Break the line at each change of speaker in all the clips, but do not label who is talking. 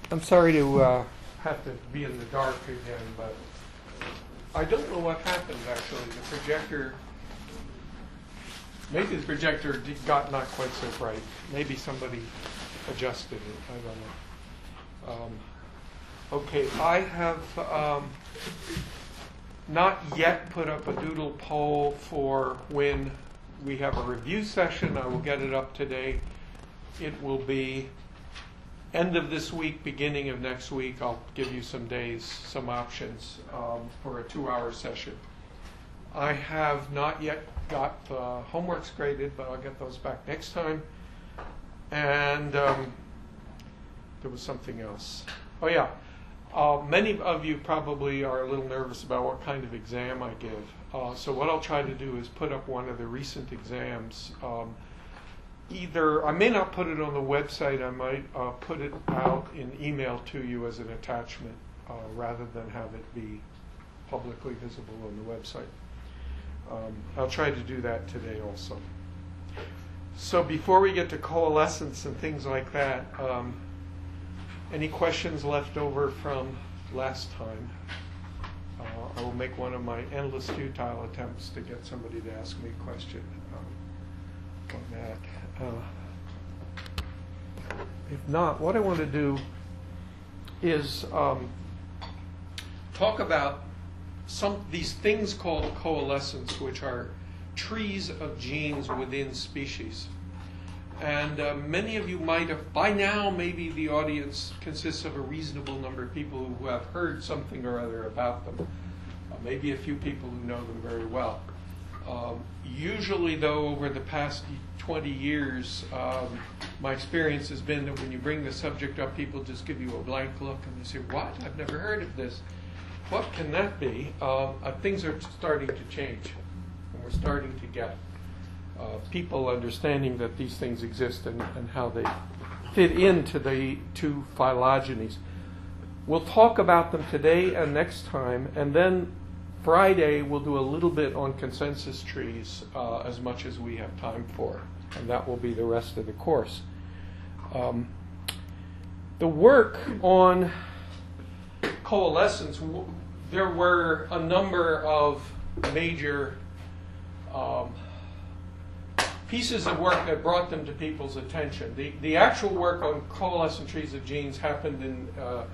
I'm sorry to have to be in the dark again, but I don't know what happened actually. The projector, maybe the projector got not quite so bright. Maybe somebody adjusted it. I don't know. Okay, I have not yet put up a doodle poll for when we have a review session. I will get it up today. It will be end of this week, beginning of next week. I'll give you some days, some options for a 2-hour session. I have not yet got the homeworks graded, but I'll get those back next time. And there was something else. Oh yeah, many of you probably are a little nervous about what kind of exam I give. So what I'll try to do is put up one of the recent exams. Either I may not put it on the website, I might put it out in email to you as an attachment rather than have it be publicly visible on the website. I'll try to do that today also. So before we get to coalescence and things like that, any questions left over from last time? I will make one of my endless futile attempts to get somebody to ask me a question on that. If not, what I want to do is talk about these things called coalescence, which are trees of genes within species. And many of you might have, by now, maybe the audience consists of a reasonable number of people who have heard something or other about them. Maybe a few people who know them very well. Usually, though, over the past 20 years, my experience has been that when you bring the subject up, people just give you a blank look and they say, "What? I've never heard of this. What can that be?" Things are starting to change, and we're starting to get people understanding that these things exist and how they fit into the two phylogenies. We'll talk about them today and next time, and then Friday we'll do a little bit on consensus trees as much as we have time for, and that will be the rest of the course. The work on coalescence, there were a number of major pieces of work that brought them to people's attention. The actual work on coalescent trees of genes happened in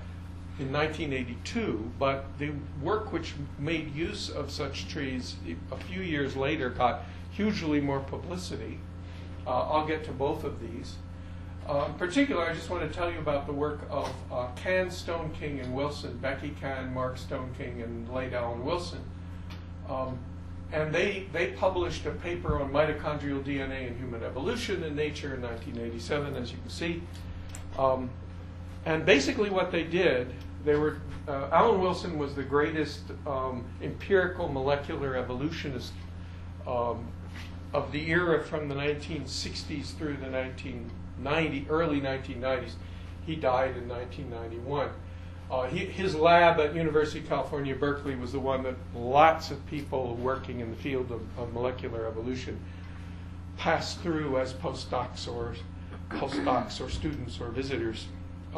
1982, but the work which made use of such trees a few years later got hugely more publicity. I'll get to both of these. In particular, I just want to tell you about the work of Can, Stoneking, and Wilson, Becky Can, Mark Stoneking, and Lade Allen Wilson. And they published a paper on mitochondrial DNA and human evolution in Nature in 1987, as you can see. And basically what they did, Allen Wilson was the greatest empirical molecular evolutionist of the era from the 1960s through the early 1990s. He died in 1991. His lab at University of California, Berkeley was the one that lots of people working in the field of molecular evolution passed through as postdocs or students or visitors.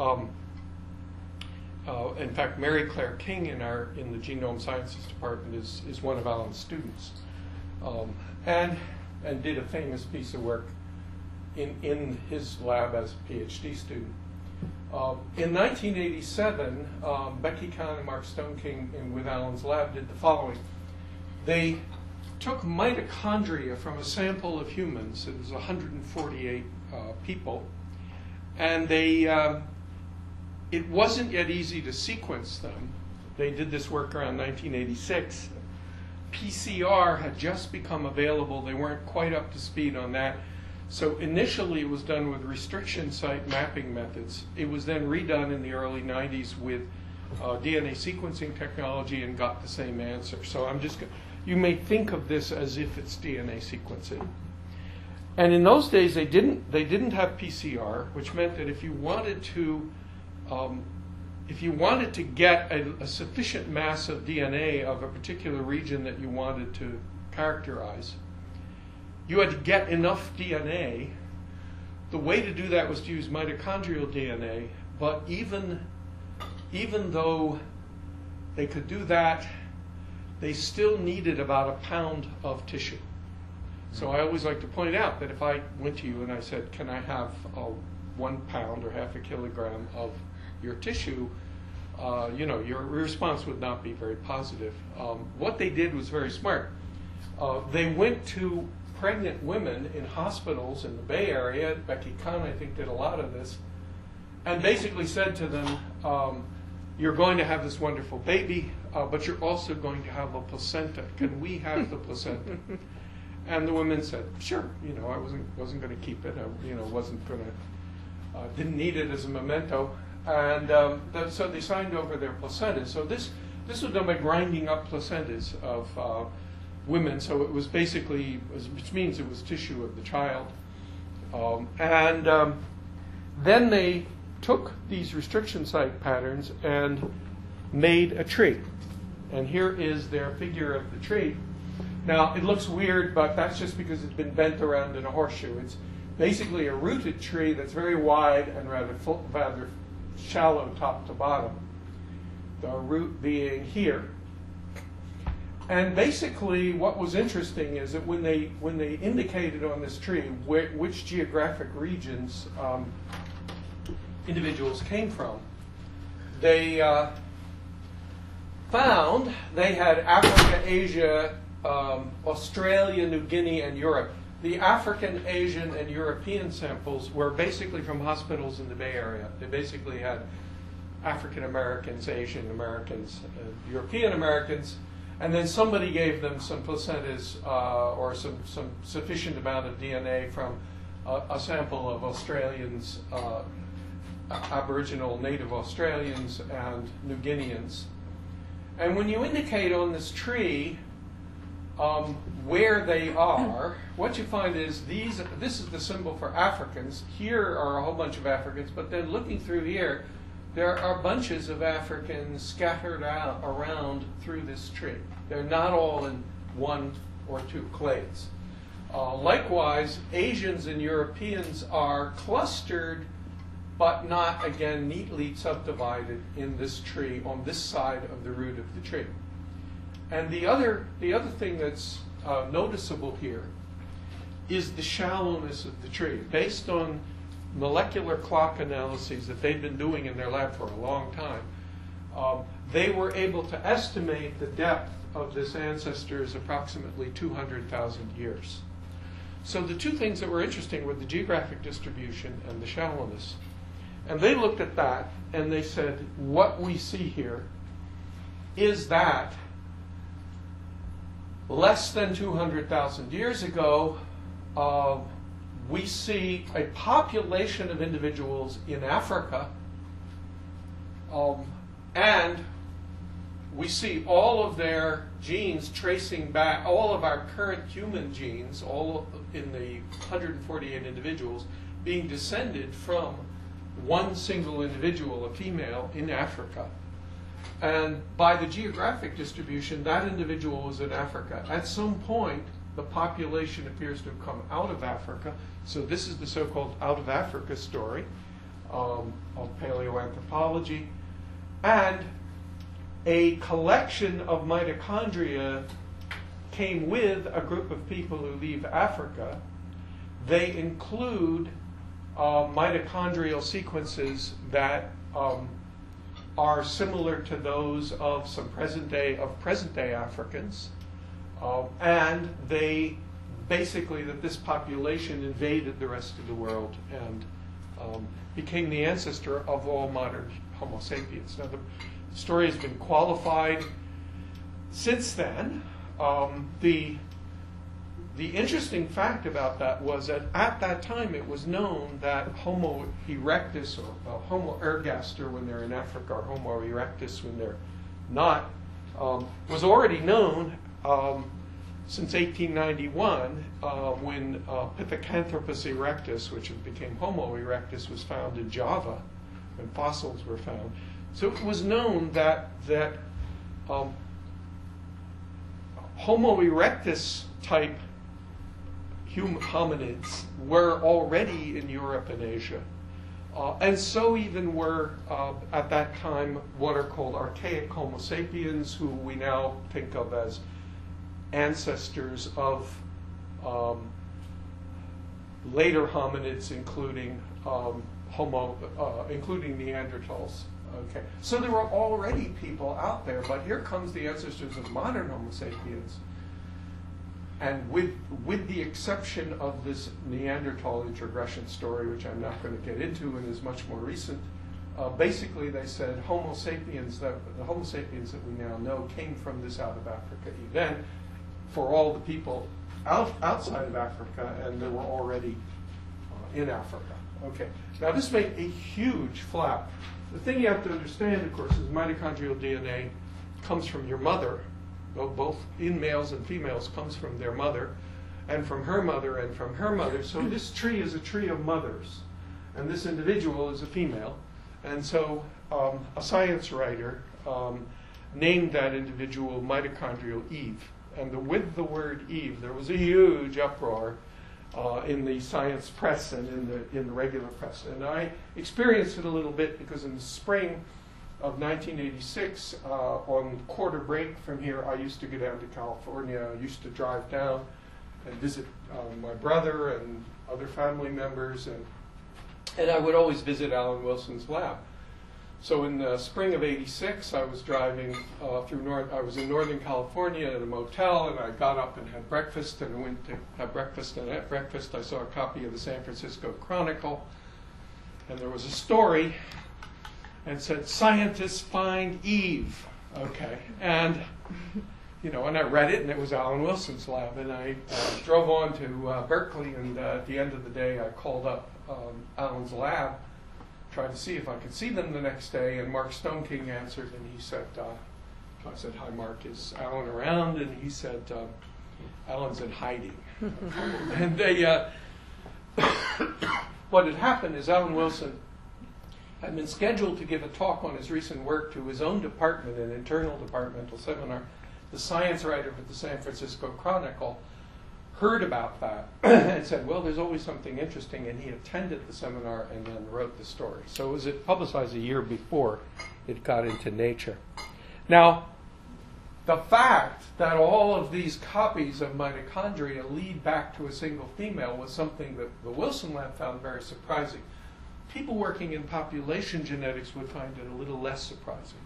In fact, Mary Claire King in the Genome Sciences Department is one of Allen's students, and did a famous piece of work in his lab as a PhD student. In 1987, Becky Can and Mark Stoneking with Allen's lab did the following. They took mitochondria from a sample of humans. It was 148 people, and it wasn't yet easy to sequence them. They did this work around 1986. PCR had just become available. They weren't quite up to speed on that. So initially it was done with restriction site mapping methods. It was then redone in the early 90s with DNA sequencing technology and got the same answer. So you may think of this as if it's DNA sequencing. And in those days they didn't have PCR, which meant that if you wanted to get a sufficient mass of DNA of a particular region that you wanted to characterize, you had to get enough DNA. The way to do that was to use mitochondrial DNA, but even though they could do that, they still needed about a pound of tissue. So I always like to point out that if I went to you and I said, can I have 1 pound or half a kilogram of your tissue, your response would not be very positive. What they did was very smart. They went to pregnant women in hospitals in the Bay Area. Becky Kahn, I think, did a lot of this, and basically said to them, you're going to have this wonderful baby, but you're also going to have a placenta. Can we have the placenta? And the women said, sure. I wasn't going to keep it. Didn't need it as a memento. And so they signed over their placentas. So this was done by grinding up placentas of women. So it was basically, which means it was tissue of the child. Then they took these restriction site patterns and made a tree. And here is their figure of the tree. Now, it looks weird, but that's just because it's been bent around in a horseshoe. It's basically a rooted tree that's very wide and rather shallow top to bottom, the root being here. And basically what was interesting is that when they indicated on this tree which geographic regions individuals came from, they found they had Africa, Asia, Australia, New Guinea, and Europe. The African, Asian, and European samples were basically from hospitals in the Bay Area. They basically had African Americans, Asian Americans, European Americans, and then somebody gave them some placentas or some sufficient amount of DNA from a sample of Australians, Aboriginal native Australians, and New Guineans. And when you indicate on this tree where they are, what you find is this is the symbol for Africans. Here are a whole bunch of Africans, but then looking through here, there are bunches of Africans scattered out around through this tree. They're not all in 1 or 2 clades. Likewise, Asians and Europeans are clustered, but not, again, neatly subdivided in this tree on this side of the root of the tree. And the other thing that's noticeable here is the shallowness of the tree. Based on molecular clock analyses that they've been doing in their lab for a long time, they were able to estimate the depth of this ancestor is approximately 200,000 years. So the two things that were interesting were the geographic distribution and the shallowness. And they looked at that and they said, what we see here is that less than 200,000 years ago, we see a population of individuals in Africa, and we see all of their genes tracing back, all of our current human genes, all in the 148 individuals, being descended from one single individual, a female, in Africa. And by the geographic distribution, that individual was in Africa. At some point, the population appears to have come out of Africa. So this is the so-called out of Africa story of paleoanthropology. And a collection of mitochondria came with a group of people who leave Africa. They include mitochondrial sequences that are similar to those of some present day Africans, and they basically that this population invaded the rest of the world and became the ancestor of all modern Homo sapiens. Now the story has been qualified since then. The interesting fact about that was that at that time it was known that Homo erectus or Homo ergaster when they're in Africa or Homo erectus when they're not was already known since 1891 when Pithecanthropus erectus, which became Homo erectus, was found in Java when fossils were found. So it was known that Homo erectus type hominids were already in Europe and Asia. And so even were, at that time, what are called archaic Homo sapiens, who we now think of as ancestors of later hominids, including including Neanderthals. Okay, so there were already people out there, but here comes the ancestors of modern Homo sapiens. And with the exception of this Neanderthal introgression story, which I'm not going to get into and is much more recent, basically they said Homo sapiens, the Homo sapiens that we now know came from this out of Africa event for all the people outside of Africa, and they were already in Africa. Okay, now this made a huge flap. The thing you have to understand, of course, is mitochondrial DNA comes from your mother, both in males and females, comes from their mother, and from her mother, and from her mother. So this tree is a tree of mothers, and this individual is a female. And so a science writer named that individual mitochondrial Eve. And with the word Eve, there was a huge uproar in the science press and in the regular press. And I experienced it a little bit because in the spring of 1986, on quarter break from here, I used to go down to California. I used to drive down and visit my brother and other family members, and I would always visit Alan Wilson's lab. So in the spring of '86, I was driving I was in Northern California at a motel, and I got up and had breakfast, and I went to have breakfast, and at breakfast I saw a copy of the San Francisco Chronicle, and there was a story, and said, "Scientists find Eve." Okay, and and I read it, and it was Alan Wilson's lab, and I drove on to Berkeley, and at the end of the day, I called up Alan's lab, tried to see if I could see them the next day, and Mark Stoneking answered, and he said, I said, "Hi, Mark, is Alan around?" And he said, "Alan's in hiding." And they, what had happened is Alan Wilson had been scheduled to give a talk on his recent work to his own department, an internal departmental seminar. The science writer for the San Francisco Chronicle heard about that and said, "Well, there's always something interesting," and he attended the seminar and then wrote the story. So it was publicized a year before it got into Nature. Now, the fact that all of these copies of mitochondria lead back to a single female was something that the Wilson lab found very surprising. People working in population genetics would find it a little less surprising.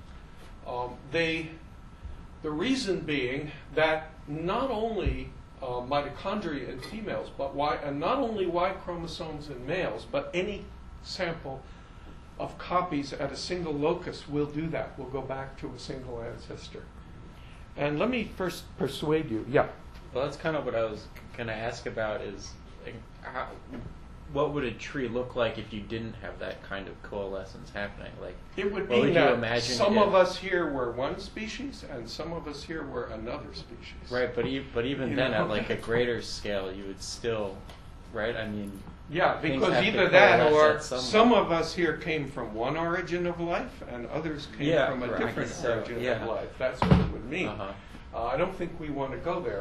The reason being that not only mitochondria in females, and not only Y chromosomes in males, but any sample of copies at a single locus will do that. Will go back to a single ancestor. And let me first persuade you. Yeah.
Well, that's kind of what I was going to ask about is what would a tree look like if you didn't have that kind of coalescence happening? Like,
it would be that some of us here were one species and some of us here were another species.
Right, but even then, at like a greater scale, you would still, right? I mean,
yeah, because either that or some of us here came from one origin of life and others came from a different origin of life. That's what it would mean. I don't think we want to go there.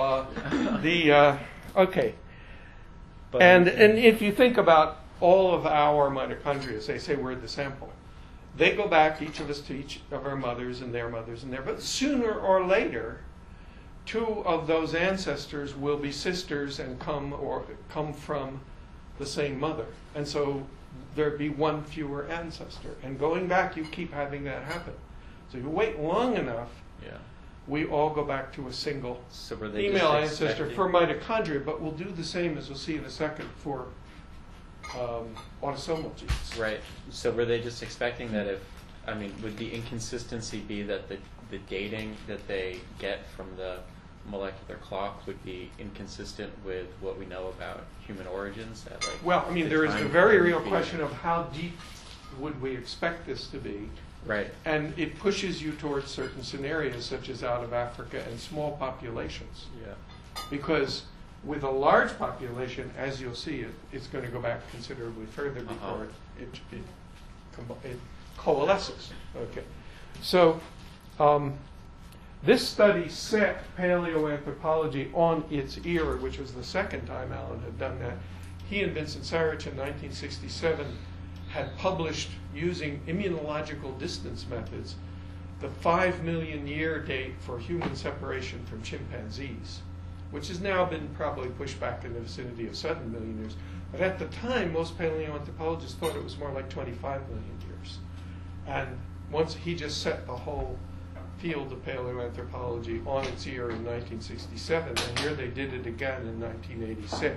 Okay. And if you think about all of our mitochondria, they say we're the sample. They go back, each of us, to each of our mothers and their mothers and their. But sooner or later, two of those ancestors will be sisters and come from the same mother. And so there'd be one fewer ancestor. And going back, you keep having that happen. So if you wait long enough, we all go back to a single female ancestor for mitochondria, but we'll do the same, as we'll see in a second, for autosomal genes.
Right. So were they just expecting that would the inconsistency be that the dating that they get from the molecular clock would be inconsistent with what we know about human origins?
There is the very real question of how deep would we expect this to be.
Right.
And it pushes you towards certain scenarios, such as out of Africa and small populations.
Yeah.
Because with a large population, as you'll see, it's going to go back considerably further before it coalesces. Okay. So this study set paleoanthropology on its ear, which was the second time Alan had done that. He and Vincent Sarich in 1967 had published using immunological distance methods the 5 million year date for human separation from chimpanzees, which has now been probably pushed back in the vicinity of 7 million years. But at the time, most paleoanthropologists thought it was more like 25 million years. And once he just set the whole field of paleoanthropology on its ear in 1967, and here they did it again in 1986.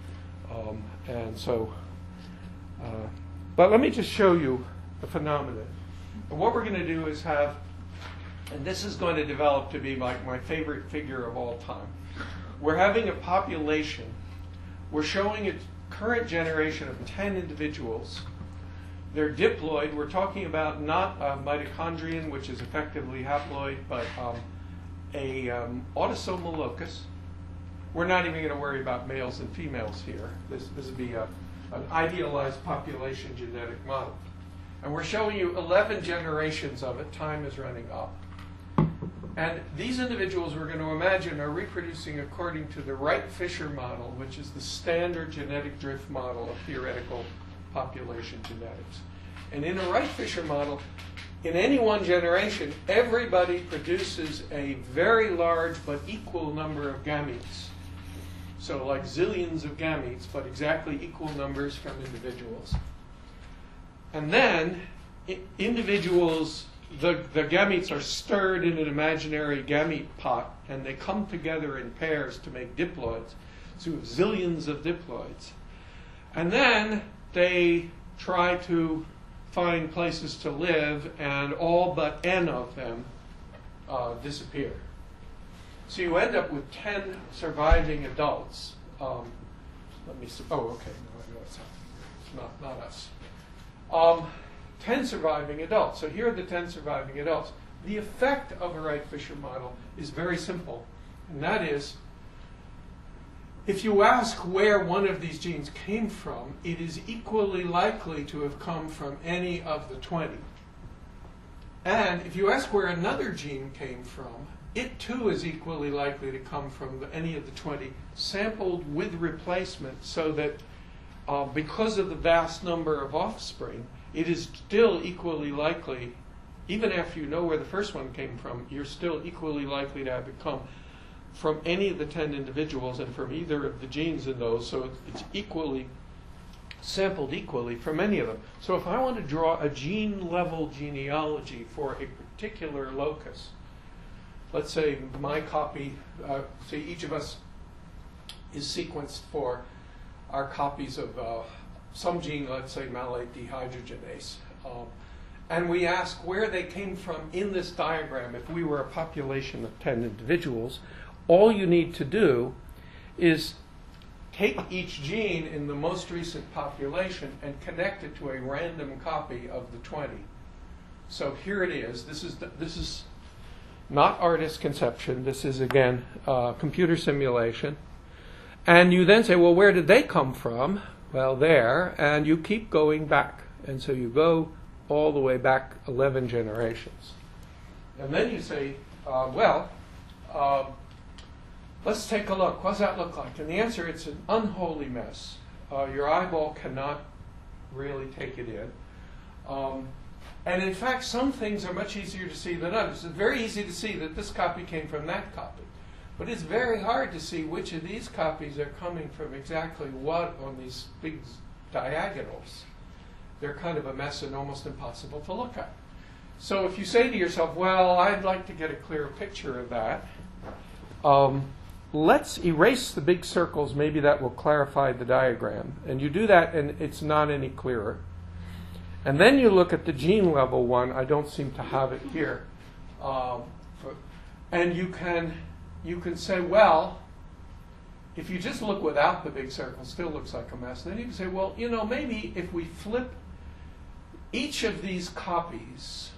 But let me just show you the phenomenon. And what we're going to do is have, and this is going to develop to be like my favorite figure of all time. We're having a population. We're showing a current generation of 10 individuals. They're diploid. We're talking about not a mitochondrion, which is effectively haploid, but a autosomal locus. We're not even going to worry about males and females here. This would be an idealized population genetic model. And we're showing you 11 generations of it. Time is running up. And these individuals we're going to imagine are reproducing according to the Wright-Fisher model, which is the standard genetic drift model of theoretical population genetics. And in a Wright-Fisher model, in any one generation, everybody produces a very large but equal number of gametes. So like zillions of gametes, but exactly equal numbers from individuals. And then individuals, the gametes are stirred in an imaginary gamete pot, and they come together in pairs to make diploids. So you have zillions of diploids. And then they try to find places to live, and all but n of them disappear. So you end up with 10 surviving adults. Let me see. Oh, okay. No, I know it's not us. 10 surviving adults. So here are the 10 surviving adults. The effect of a Wright-Fisher model is very simple, and that is, if you ask where one of these genes came from, it is equally likely to have come from any of the 20. And if you ask where another gene came from, it too is equally likely to come from any of the 20, sampled with replacement, so that because of the vast number of offspring, it is still equally likely, even after you know where the first one came from, you're still equally likely to have it come from any of the 10 individuals and from either of the genes in those, so it's equally sampled equally from any of them. So if I want to draw a gene-level genealogy for a particular locus, let's say my copy, say each of us is sequenced for our copies of some gene, let's say malate dehydrogenase, and we ask where they came from in this diagram. If we were a population of 10 individuals, all you need to do is take each gene in the most recent population and connect it to a random copy of the 20. So here it is. This is not artist conception. This is, again, computer simulation. And you then say, well, where did they come from? Well, there. And you keep going back. And so you go all the way back 11 generations. And then you say, let's take a look. What does that look like? And the answer, it's an unholy mess. Your eyeball cannot really take it in. And in fact, some things are much easier to see than others. It's very easy to see that this copy came from that copy. But it's very hard to see which of these copies are coming from exactly what on these big diagonals. They're kind of a mess and almost impossible to look at. So if you say to yourself, well, I'd like to get a clearer picture of that, let's erase the big circles. Maybe that will clarify the diagram. And you do that, and it's not any clearer. And then you look at the gene level one. I don't seem to have it here. And you can say, well, if you just look without the big circle, it still looks like a mess. And then you can say, well, maybe if we flip each of these copies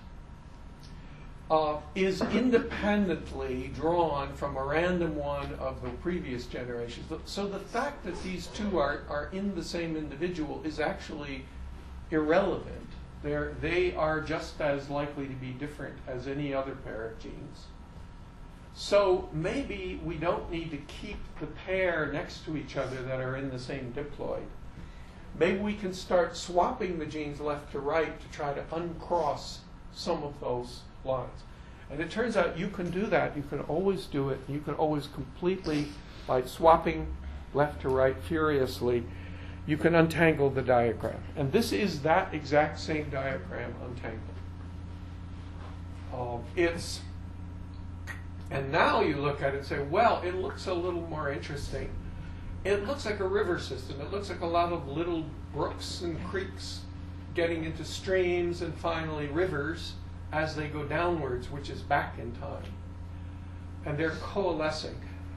is independently drawn from a random one of the previous generations. So the fact that these two are in the same individual is actually irrelevant. They are just as likely to be different as any other pair of genes. So maybe we don't need to keep the pair next to each other that are in the same diploid. maybe we can start swapping the genes left to right to try to uncross some of those lines. And it turns out you can do that. You can always do it. You can always completely, by swapping left to right furiously, you can untangle the diagram. And this is that exact same diagram untangled. And now you look at it and say, well, it looks a little more interesting. It looks like a river system. It looks like a lot of little brooks and creeks getting into streams and finally rivers as they go downwards, which is back in time. And they're coalescing.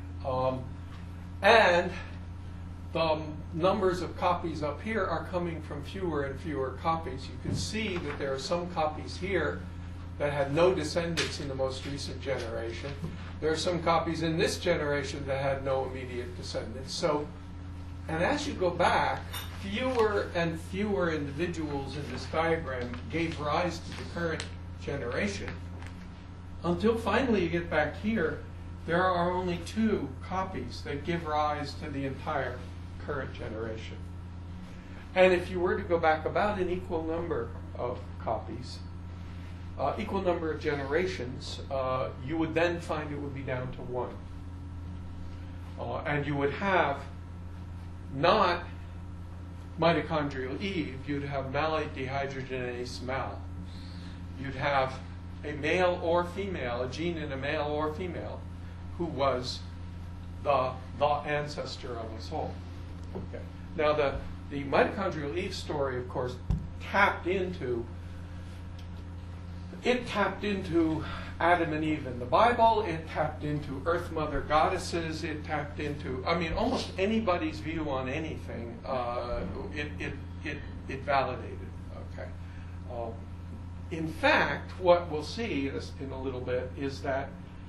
And the numbers of copies up here are coming from fewer and fewer copies. You can see that there are some copies here that had no descendants in the most recent generation. There are some copies in this generation that had no immediate descendants. So, and as you go back, fewer and fewer individuals in this diagram gave rise to the current generation, until finally you get back here, there are only 2 copies that give rise to the entire current generation. And if you were to go back about an equal number of copies, equal number of generations, you would then find it would be down to 1. And you would have not mitochondrial Eve, you'd have malate dehydrogenase mal. You'd have a male or female, a gene in a male or female, who was the ancestor of us all. Okay. Now the mitochondrial Eve story, of course, tapped into Adam and Eve in the Bible. It tapped into Earth Mother goddesses. It tapped into, I mean, almost anybody's view on anything. It validated. Okay. In fact, what we'll see in a little bit is that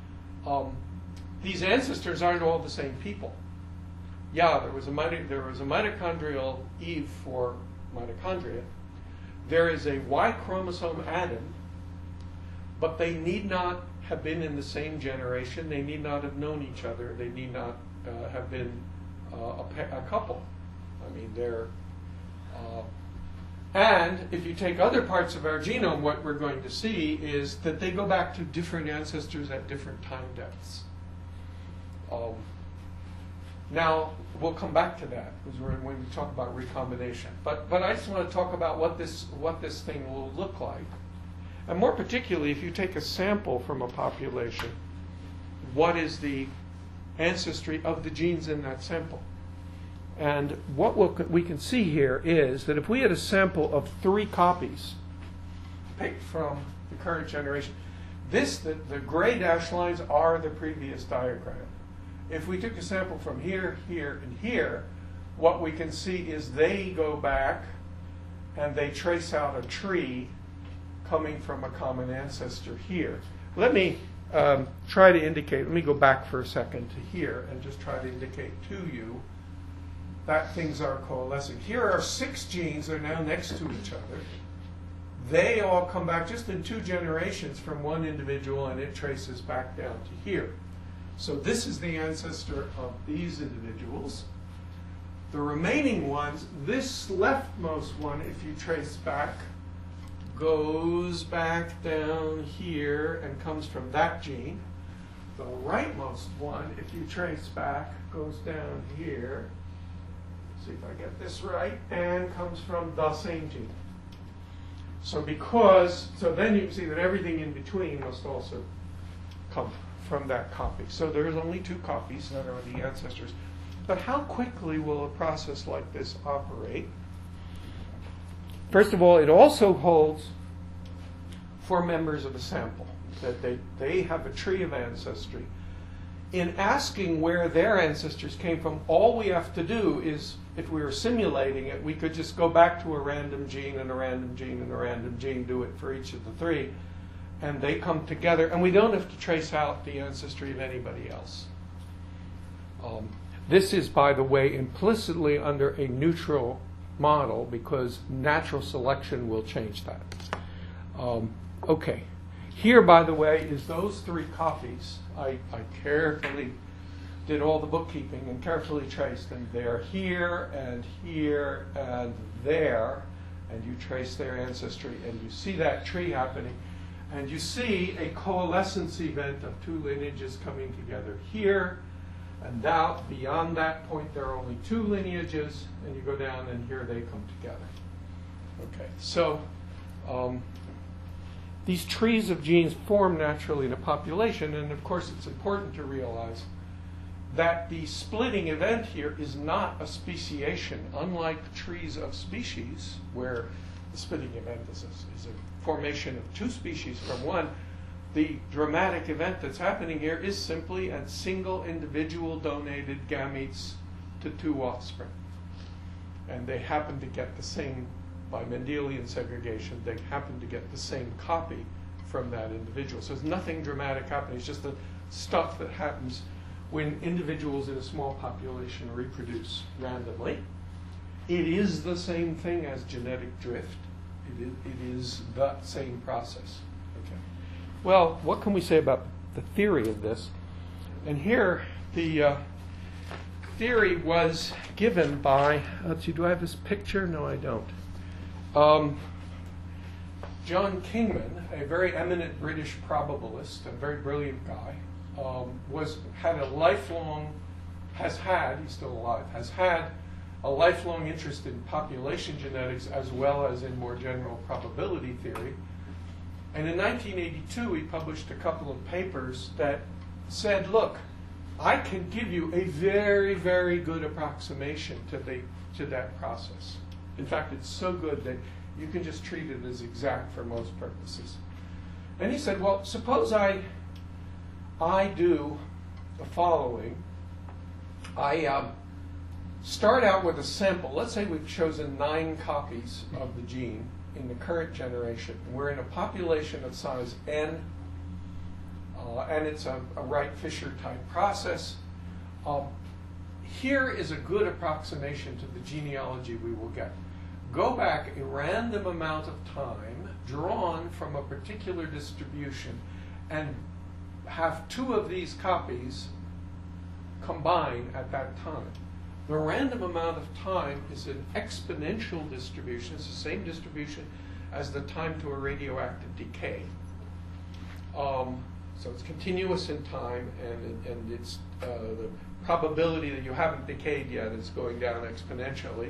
these ancestors aren't all the same people. Yeah, there was a mitochondrial Eve for mitochondria. There is a Y chromosome Adam, but they need not have been in the same generation. They need not have known each other. They need not have been a couple. I mean, they're... and if you take other parts of our genome, what we're going to see is that they go back to different ancestors at different time depths. Now, we'll come back to that when we talk about recombination. But I just want to talk about what this thing will look like. And more particularly, if you take a sample from a population, what is the ancestry of the genes in that sample? And what we can see here is that if we had a sample of 3 copies picked from the current generation, the gray dashed lines are the previous diagram. If we took a sample from here, here, and here, what we can see is they go back and they trace out a tree coming from a common ancestor here. Let me try to indicate, let me go back for a second to here and just try to indicate to you that things are coalescing. Here are 6 genes that are now next to each other. They all come back just in 2 generations from one individual, and it traces back down to here. So this is the ancestor of these individuals. The remaining ones, this leftmost one, if you trace back, goes back down here and comes from that gene. The rightmost one, if you trace back, goes down here. See if I get this right, and comes from the same gene. So then you can see that everything in between must also come from that copy. So there's only 2 copies that are the ancestors. But how quickly will a process like this operate? First of all, it also holds for members of a sample, that they have a tree of ancestry. In asking where their ancestors came from, all we have to do is, if we were simulating it, we could just go back to a random gene and a random gene and a random gene, do it for each of the 3, and they come together, and we don't have to trace out the ancestry of anybody else. This is, by the way, implicitly under a neutral model, because natural selection will change that. Okay. Here, by the way, is those 3 copies. I carefully did all the bookkeeping and carefully traced, and they're here and here and there, and you trace their ancestry, and you see that tree happening, and you see a coalescence event of two lineages coming together here, and now beyond that point there are only two lineages, and you go down and here they come together. Okay, so these trees of genes form naturally in a population, and of course it's important to realize that the splitting event here is not a speciation, unlike trees of species, where the splitting event is a formation of two species from one. The dramatic event that's happening here is simply a single individual donated gametes to two offspring. And they happen to get the same, by Mendelian segregation, they happen to get the same copy from that individual. So there's nothing dramatic happening. It's just the stuff that happens when individuals in a small population reproduce randomly. It is the same thing as genetic drift. It is the same process. Okay. Well, what can we say about the theory of this? And here, the theory was given by, let's see, do I have this picture? No, I don't. John Kingman, a very eminent British probabilist, a very brilliant guy, had a lifelong, he's still alive, has had a lifelong interest in population genetics as well as in more general probability theory. And in 1982, he published a couple of papers that said, look, I can give you a very, very good approximation to that process. In fact, it's so good that you can just treat it as exact for most purposes. And he said, well, suppose I do the following. I start out with a sample. Let's say we've chosen 9 copies of the gene in the current generation. We're in a population of size n, and it's a Wright-Fisher type process. Here is a good approximation to the genealogy we will get. Go back a random amount of time drawn from a particular distribution and have 2 of these copies combine at that time. The random amount of time is an exponential distribution. It's the same distribution as the time to a radioactive decay. So it's continuous in time, and it's the probability that you haven't decayed yet is going down exponentially.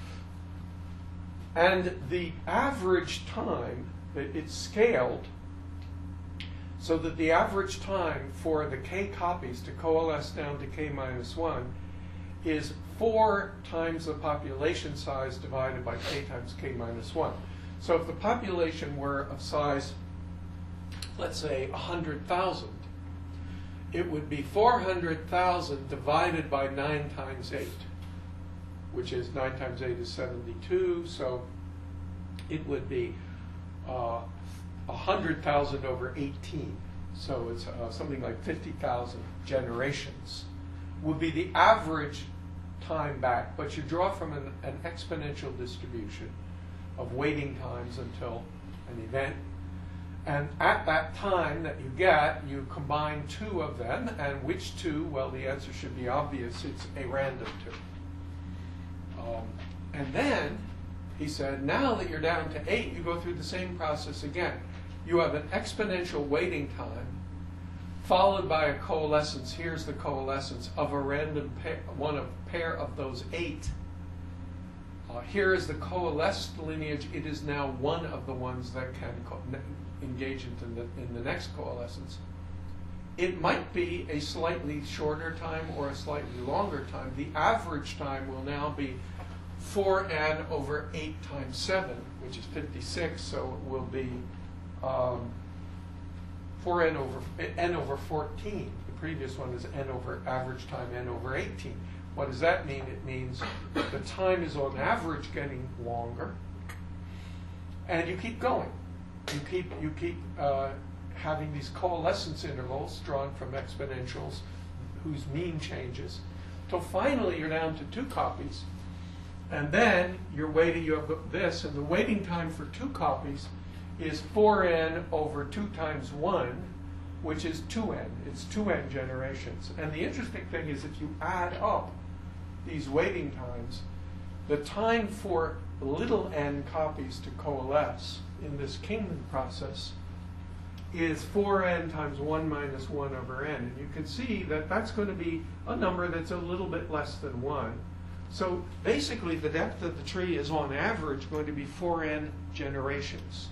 And the average time that it's scaled, so that the average time for the k copies to coalesce down to k minus 1 is 4 times the population size divided by k times k minus 1. So if the population were of size, let's say 100,000, it would be 400,000 divided by 9 times 8, which is 9 times 8 is 72, so it would be 100,000 over 18. So it's something like 50,000 generations would be the average time back, but you draw from an exponential distribution of waiting times until an event. And at that time that you get, you combine 2 of them, and which 2? Well, the answer should be obvious. It's a random 2. And then, he said, now that you're down to 8, you go through the same process again. You have an exponential waiting time, followed by a coalescence. Here's the coalescence of a random pair of those 8. Here is the coalesced lineage. It is now one of the ones that can engage in the next coalescence. It might be a slightly shorter time or a slightly longer time. The average time will now be 4n over 8 times 7, which is 56, so it will be 4n over 14. The previous one is n over average time n over 18. What does that mean? It means the time is on average getting longer, and you keep going. You keep having these coalescence intervals drawn from exponentials whose mean changes, till finally you're down to 2 copies, and then you're waiting. You have this, and the waiting time for 2 copies is 4n over 2 times 1, which is 2n. It's 2n generations. And the interesting thing is if you add up these waiting times, the time for little n copies to coalesce in this Kingman process is 4n times 1 minus 1 over n. And you can see that that's going to be a number that's a little bit less than 1. So basically the depth of the tree is on average going to be 4n generations.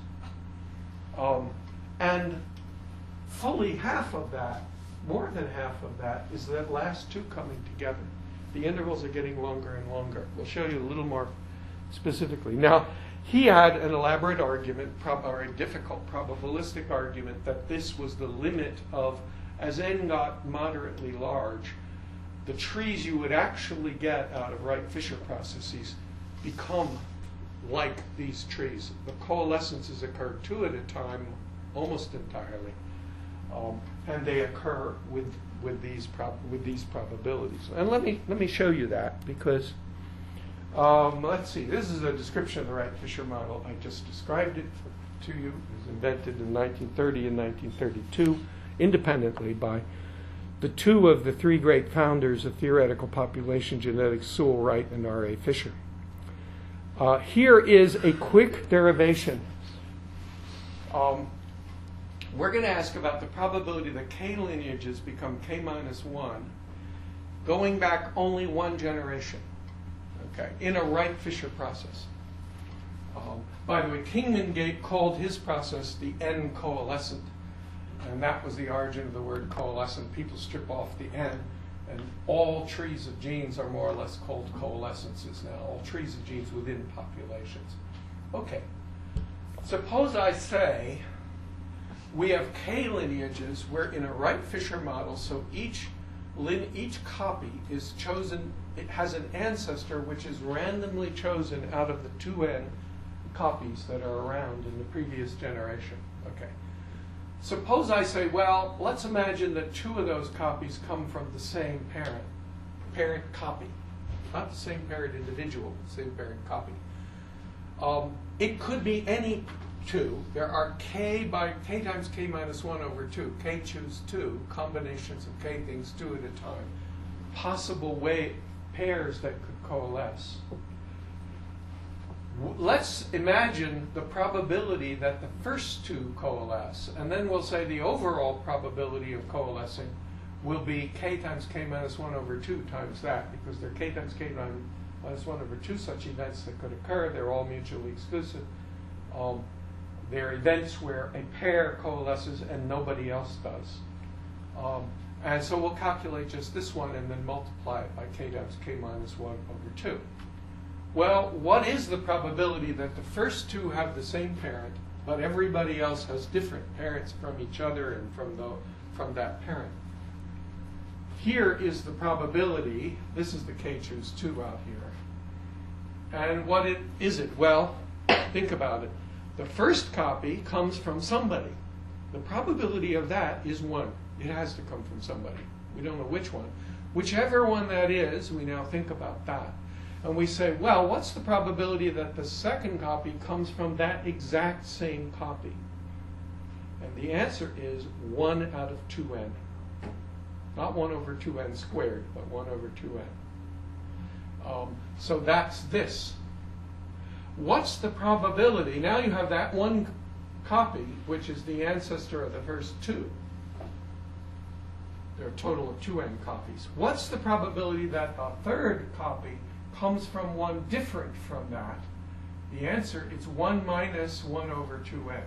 And fully half of that, more than half of that, is that last two coming together. The intervals are getting longer and longer. We'll show you a little more specifically. Now, he had an elaborate argument, or a difficult probabilistic argument, that this was the limit of, as n got moderately large, the trees you would actually get out of Wright-Fisher processes become like these trees. The coalescences occur two at a time, almost entirely, and they occur with these probabilities. And let me show you that, because let's see. This is a description of the Wright-Fisher model. I just described it to you. It was invented in 1930 and 1932, independently by the two of the three great founders of theoretical population genetics, Sewall Wright and R.A. Fisher. Here is a quick derivation. We're going to ask about the probability that k lineages become k minus 1 going back only one generation, okay, in a Wright-Fisher process. By the way, Kingman called his process the N coalescent, and that was the origin of the word coalescent. People strip off the N, and all trees of genes are more or less called coalescences now, all trees of genes within populations. Okay, suppose I say we have k lineages. We're in a Wright-Fisher model, so each copy is chosen. It has an ancestor which is randomly chosen out of the 2n copies that are around in the previous generation. Okay. Suppose I say, well, let's imagine that two of those copies come from the same parent copy. Not the same parent individual, the same parent copy. It could be any two. There are k times k minus 1 over 2. K choose 2, combinations of k things 2 at a time. Possible pairs that could coalesce. Let's imagine the probability that the first two coalesce, and then we'll say the overall probability of coalescing will be k times k minus 1 over 2 times that, because there are k times k minus 1 over 2 such events that could occur. They're all mutually exclusive. They're events where a pair coalesces and nobody else does. And so we'll calculate just this one and then multiply it by k times k minus 1 over 2. Well, what is the probability that the first two have the same parent, but everybody else has different parents from each other and from that parent? Here is the probability. This is the k choose 2 out here. And what is it? Well, think about it. The first copy comes from somebody. The probability of that is 1. It has to come from somebody. We don't know which one. Whichever one that is, we now think about that. And we say, well, what's the probability that the second copy comes from that exact same copy? And the answer is 1 out of 2n. Not 1 over 2n squared, but 1 over 2n. So that's this. What's the probability? Now you have that one copy, which is the ancestor of the first two. There are a total of 2n copies. What's the probability that the third copy comes from one different from that? The answer is 1 minus 1 over 2n.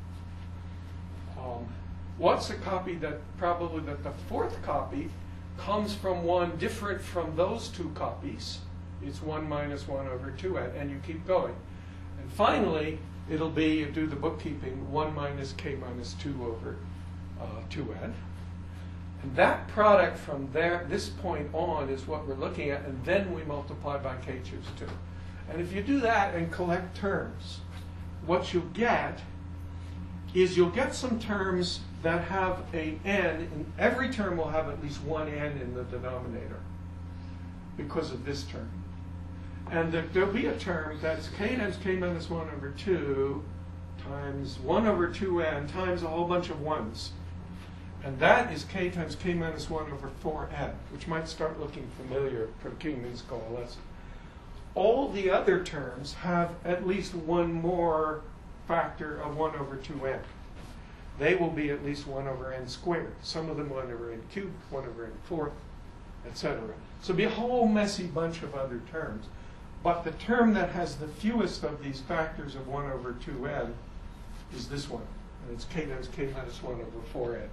What's the probability that the fourth copy comes from one different from those two copies? It's 1 minus 1 over 2n, and you keep going. And finally, it'll be, you do the bookkeeping, 1 minus k minus 2 over 2n. And that product from this point on is what we're looking at, and then we multiply by k choose 2. And if you do that and collect terms, what you'll get is you'll get some terms that have an n, and every term will have at least one n in the denominator because of this term. And there'll be a term that's k times k minus 1 over 2 times 1 over 2n times a whole bunch of 1s. And that is k times k minus 1 over 4n, which might start looking familiar for Kingman's coalescent. All the other terms have at least one more factor of 1 over 2n. They will be at least 1 over n squared. Some of them 1 over n cubed, 1 over n fourth, etc. So it'll be a whole messy bunch of other terms. But the term that has the fewest of these factors of 1 over 2n is this one. And it's k times k minus 1 over 4n.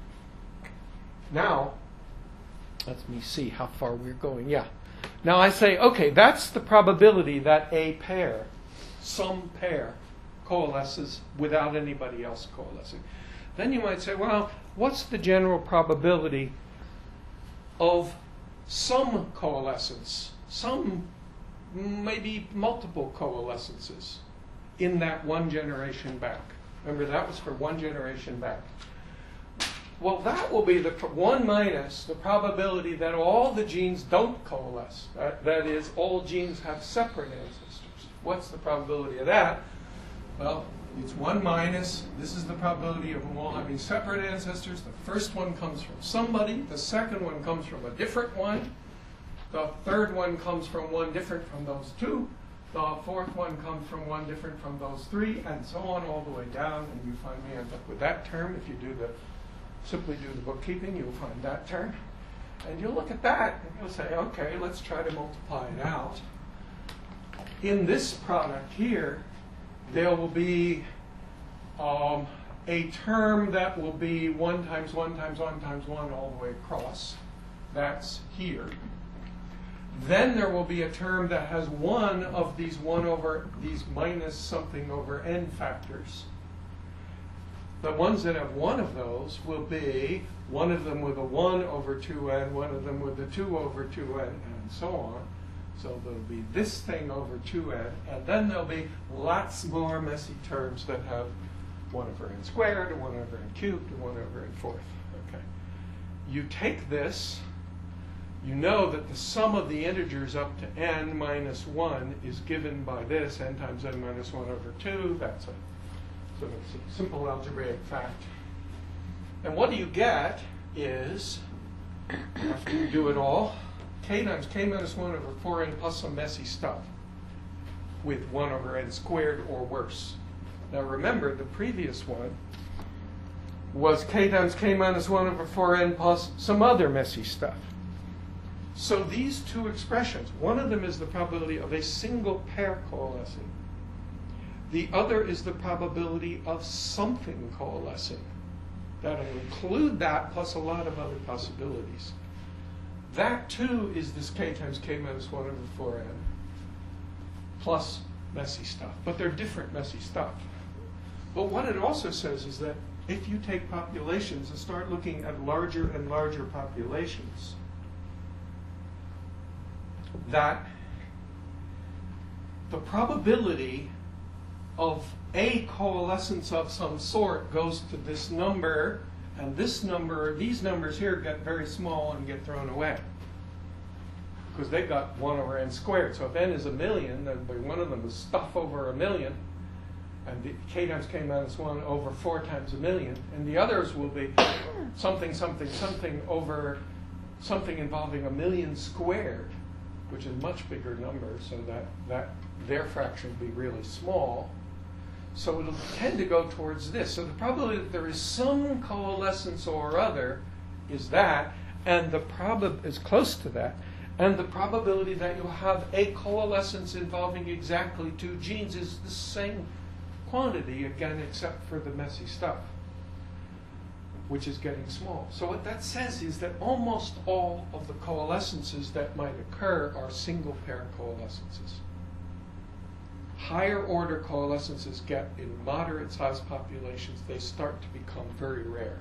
Now, let me see how far we're going. Yeah. Now I say, okay, that's the probability that a pair, some pair, coalesces without anybody else coalescing. Then you might say, well, what's the general probability of some coalescence, some maybe multiple coalescences in that one generation back? Remember, that was for one generation back. Well, that will be the 1 minus the probability that all the genes don't coalesce. That is, all genes have separate ancestors. What's the probability of that? Well, it's 1 minus. This is the probability of them all having separate ancestors. The first one comes from somebody. The second one comes from a different one. The third one comes from one different from those two. The fourth one comes from one different from those three, and so on all the way down. And you finally end up with that term. If you simply do the bookkeeping, you'll find that term. And you'll look at that, and you'll say, okay, let's try to multiply it out. In this product here, there will be a term that will be 1 times 1 times 1 times 1 all the way across. That's here. Then there will be a term that has one of these these minus something over n factors. The ones that have one of those will be one of them with a 1 over 2n, one of them with a 2 over 2n, and so on. So there'll be this thing over 2n, and then there'll be lots more messy terms that have 1 over n squared, or 1 over n cubed, or 1 over n fourth. Okay. You take this, you know that the sum of the integers up to n minus 1 is given by this, n times n minus 1 over 2. That's a sort of simple algebraic fact. And what you get is, after you do it all, k times k minus 1 over 4n plus some messy stuff with 1 over n squared or worse. Now remember, the previous one was k times k minus 1 over 4n plus some other messy stuff. So these two expressions, one of them is the probability of a single pair coalescing. The other is the probability of something coalescing. That'll include that plus a lot of other possibilities. That too is this k times k minus 1 over 4n plus messy stuff. But they're different messy stuff. But what it also says is that if you take populations and start looking at larger and larger populations, that the probability of a coalescence of some sort goes to this number, and this number, these numbers here get very small and get thrown away because they got 1 over n squared. So if n is 1,000,000, then one of them is stuff over 1,000,000, and the k times k minus 1 over 4 times 1,000,000, and the others will be something, something, something over something involving 1,000,000 squared, which is a much bigger number, so that their fraction will be really small. So it'll tend to go towards this. So the probability that there is some coalescence or other is that, and the is close to that, and the probability that you'll have a coalescence involving exactly 2 genes is the same quantity, again, except for the messy stuff, which is getting small. So what that says is that almost all of the coalescences that might occur are single pair coalescences. Higher order coalescences get in moderate sized populations, they start to become very rare.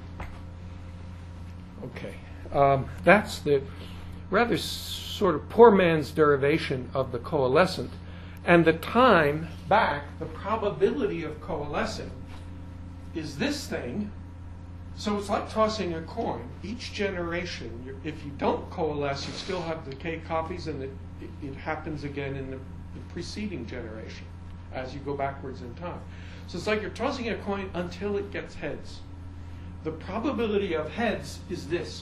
Okay, that's the rather sort of poor man's derivation of the coalescent. And the time back, the probability of coalescing is this thing. So it's like tossing a coin. Each generation, if you don't coalesce, you still have the k copies, and it happens again in the preceding generation as you go backwards in time. So it's like you're tossing a coin until it gets heads. the probability of heads is this,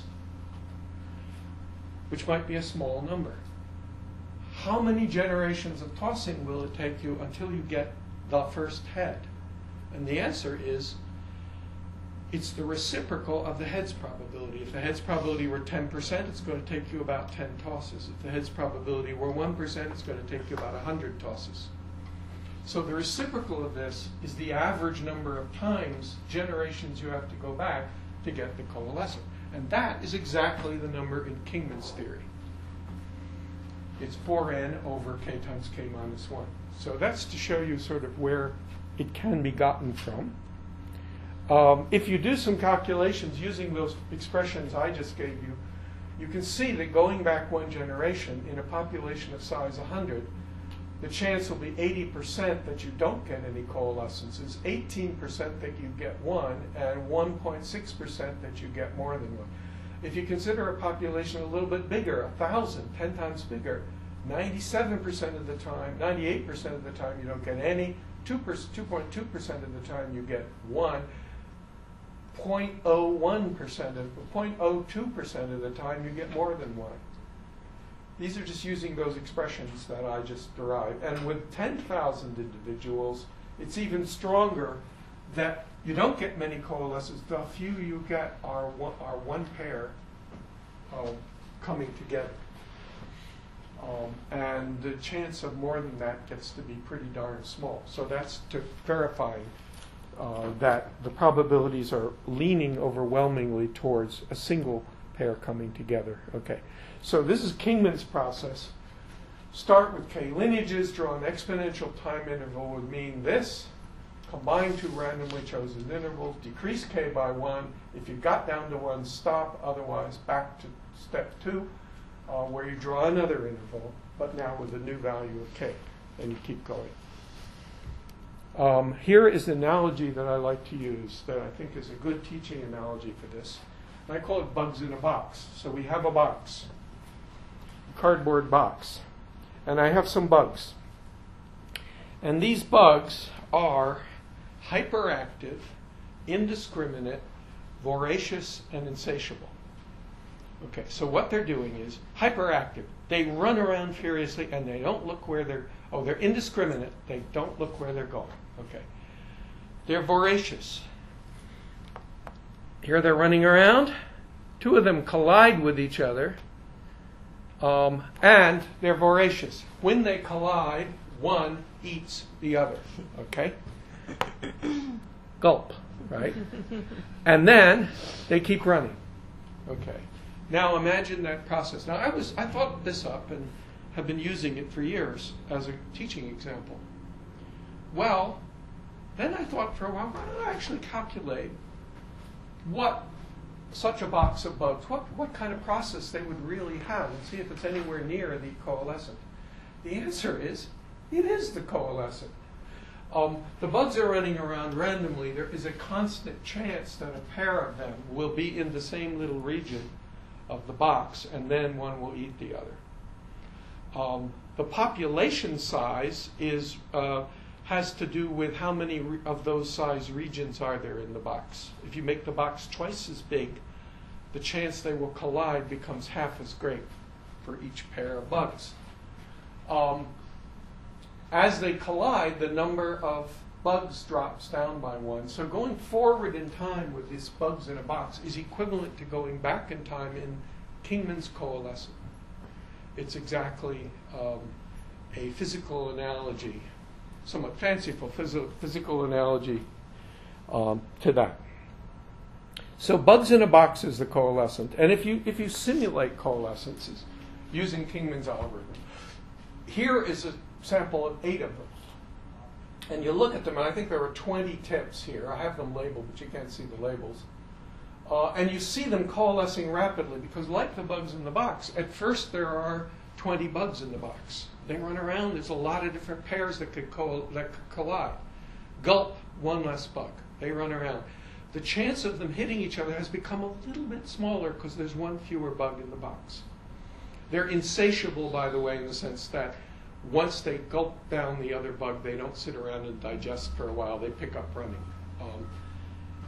which might be a small number. How many generations of tossing will it take you until you get the first head? And the answer is, it's the reciprocal of the heads probability. If the heads probability were 10%, it's going to take you about 10 tosses. If the heads probability were 1%, it's going to take you about 100 tosses. So the reciprocal of this is the average number of times, generations you have to go back to get the coalescent. And that is exactly the number in Kingman's theory. It's 4n over k times k minus 1. So that's to show you sort of where it can be gotten from. If you do some calculations using those expressions I just gave you, you can see that going back one generation in a population of size 100, the chance will be 80% that you don't get any coalescences, 18% that you get one, and 1.6% that you get more than one. If you consider a population a little bit bigger, 1,000, 10 times bigger, 97% of the time, 98% of the time you don't get any, 2.2% of the time you get one, 0.02% of the time you get more than one. These are just using those expressions that I just derived. And with 10,000 individuals, it's even stronger that you don't get many coalescences. The few you get are one pair coming together. And the chance of more than that gets to be pretty darn small. So that's to verify that the probabilities are leaning overwhelmingly towards a single pair coming together. Okay, so this is Kingman's process. Start with k lineages, draw an exponential time interval would mean this. Combine two randomly chosen intervals, decrease k by 1. If you got down to 1, stop. Otherwise, back to step 2, where you draw another interval, but now with a new value of k, and you keep going. Here is an analogy that I like to use that I think is a good teaching analogy for this. And I call it bugs in a box. So we have a box, a cardboard box, and I have some bugs. And these bugs are hyperactive, indiscriminate, voracious, and insatiable. Okay, so what they're doing is hyperactive. They run around furiously and they don't look where they're indiscriminate. They don't look where they're going. Okay. They're voracious. Here they're running around. Two of them collide with each other. And they're voracious. When they collide, one eats the other. Okay? Gulp, right? And then they keep running. Okay. Now imagine that process. Now I thought this up and have been using it for years as a teaching example. Well, then I thought for a while, why don't I actually calculate what such a box of bugs, what kind of process they would really have, and see if it's anywhere near the coalescent. The answer is, it is the coalescent. The bugs are running around randomly. There is a constant chance that a pair of them will be in the same little region of the box, and then one will eat the other. The population size has to do with how many of those size regions are there in the box. If you make the box twice as big, the chance they will collide becomes half as great for each pair of bugs. As they collide, the number of bugs drops down by 1. So going forward in time with these bugs in a box is equivalent to going back in time in Kingman's coalescent. It's exactly a physical analogy, somewhat fanciful physical analogy to that. So bugs in a box is the coalescent. And if you simulate coalescences using Kingman's algorithm, here is a sample of 8 of them. And you look at them, and I think there are 20 tips here. I have them labeled, but you can't see the labels. And you see them coalescing rapidly because, like the bugs in the box, at first there are 20 bugs in the box. They run around. There's a lot of different pairs that could collide. Gulp, one less bug. They run around. The chance of them hitting each other has become a little bit smaller because there's one fewer bug in the box. They're insatiable, by the way, in the sense that once they gulp down the other bug, they don't sit around and digest for a while. They pick up running.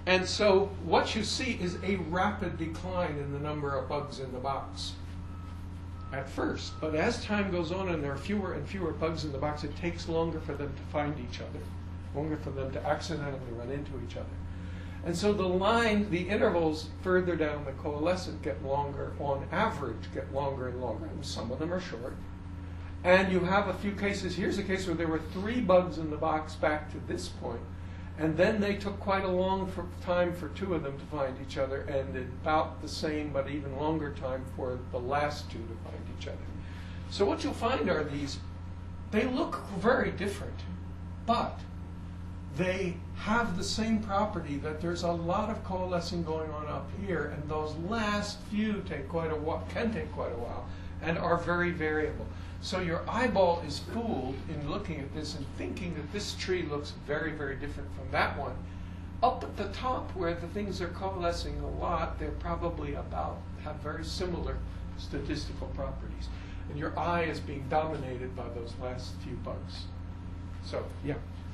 And so what you see is a rapid decline in the number of bugs in the box at first. But as time goes on and there are fewer and fewer bugs in the box, it takes longer for them to find each other, longer for them to accidentally run into each other. And so the intervals further down the coalescent get longer, on average, get longer and longer. And some of them are short. And you have a few cases. Here's a case where there were 3 bugs in the box back to this point. And then they took quite a long time for 2 of them to find each other, and about the same but even longer time for the last 2 to find each other. So what you'll find are they look very different, but they have the same property that there's a lot of coalescing going on up here, and those last few can take quite a while, and are very variable. So your eyeball is fooled in looking at this and thinking that this tree looks very, very different from that one. Up at the top, where the things are coalescing a lot, they're probably have very similar statistical properties. And your eye is being dominated by those last few bugs. So, yeah.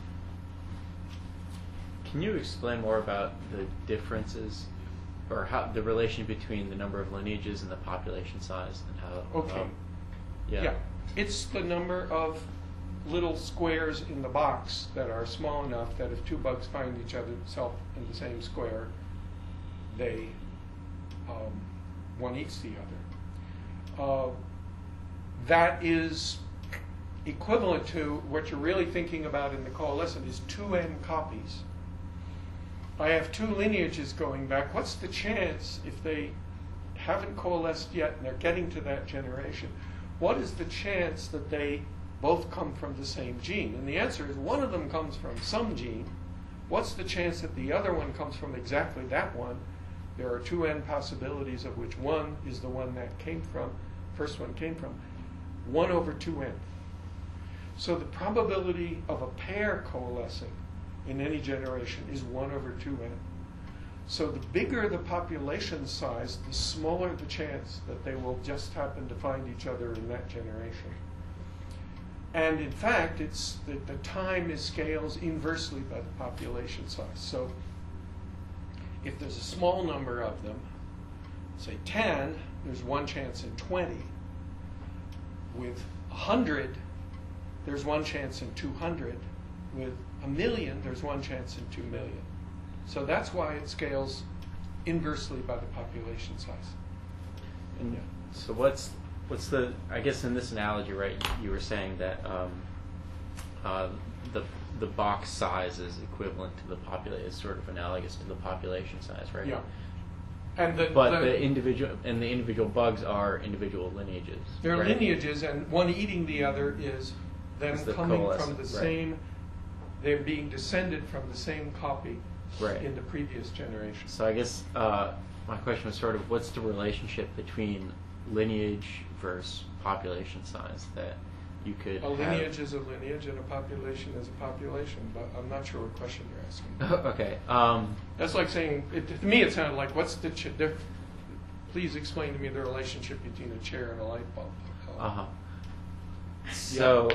Can you explain more about the differences, or how the relation between the number of lineages and the population size, and how?
Okay.
Yeah.
It's the number of little squares in the box that are small enough that if 2 bugs find each other in the same square, they one eats the other. That is equivalent to what you're really thinking about in the coalescent is 2n copies. I have 2 lineages going back. What's the chance if they haven't coalesced yet and they're getting to that generation? What is the chance that they both come from the same gene? And the answer is one of them comes from some gene. What's the chance that the other one comes from exactly that one? There are 2n possibilities, of which one is the one that first one came from, 1 over 2n. So the probability of a pair coalescing in any generation is 1 over 2n. So the bigger the population size, the smaller the chance that they will just happen to find each other in that generation. And in fact, it's that the time scales inversely by the population size. So if there's a small number of them, say 10, there's 1 chance in 20. With 100, there's 1 chance in 200. With 1,000,000, there's 1 chance in 2,000,000. So that's why it scales inversely by the population size.
And yeah. So what's the, I guess in this analogy, right, you were saying that the box size is equivalent to the population, is sort of analogous to the population size, right?
Yeah. And
the individual bugs are individual lineages.
They're
right?
lineages, and one eating the other is them coming from the same, they're being descended from the same copy in the previous generation.
So I guess my question was sort of, what's the relationship between lineage versus population size that you could
A lineage is a lineage, and a population is a population, but I'm not sure what question you're asking.
Okay.
That's like saying, to me it sounded like, what's the please explain to me the relationship between a chair and a light bulb.
Uh-huh. So,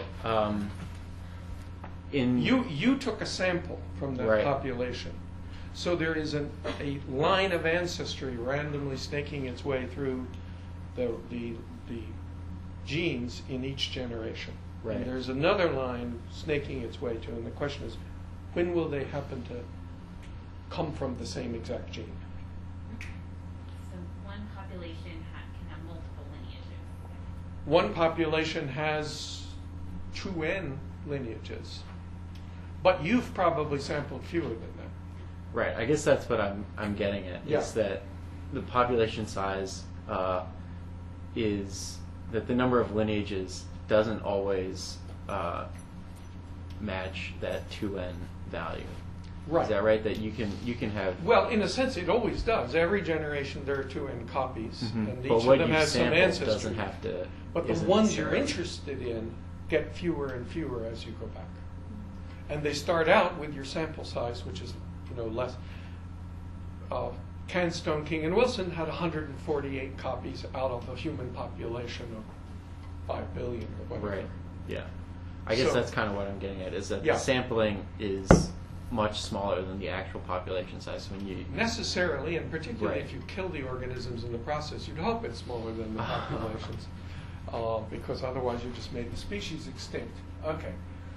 You took a sample from that population. So there is a line of ancestry randomly snaking its way through the genes in each generation.
Right.
And there's another line snaking its way to, and the question is, when will they happen to come from the same exact gene?
So one population can have multiple lineages.
One population has 2n lineages, but you've probably sampled fewer than that.
Right. I guess that's what I'm getting at.
Yeah.
Is that the population size is that the number of lineages doesn't always match that 2n value.
Right.
Is that right? That you can have.
Well, in a sense, it always does. Every generation there are 2n copies, and each
But
of
what
them
you
has some
sample
ancestry.
doesn't have to.
But the
isn't
ones you're
necessarily-
interested in get fewer and fewer as you go back, and they start out with your sample size, which is less. Canstone, King, and Wilson had 148 copies out of a human population of 5 billion or whatever.
Right. Yeah. I guess
So-
that's kind of what I'm getting at. Is that
Yeah.
the sampling is much smaller than the actual population size. When you
Necessarily, and particularly
Right.
if you kill the organisms in the process, you'd hope it's smaller than the populations, because otherwise you just made the species extinct. Okay.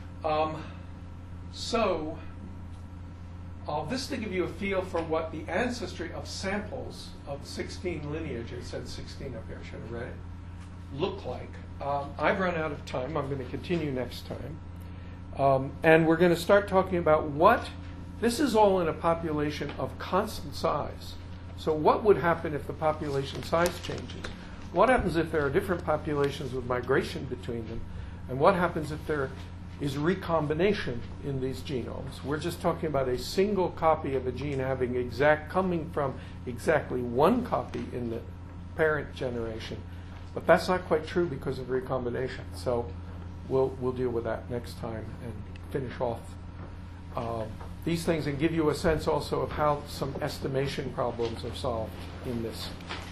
So, this to give you a feel for what the ancestry of samples of 16 lineage, it said 16 up here, I should have read it, look like. I've run out of time. I'm going to continue next time. And we're going to start talking about this is all in a population of constant size. So what would happen if the population size changes? What happens if there are different populations with migration between them? And what happens if there is recombination in these genomes? We're just talking about a single copy of a gene coming from exactly one copy in the parent generation. But that's not quite true because of recombination. So we'll deal with that next time and finish off these things and give you a sense also of how some estimation problems are solved in this.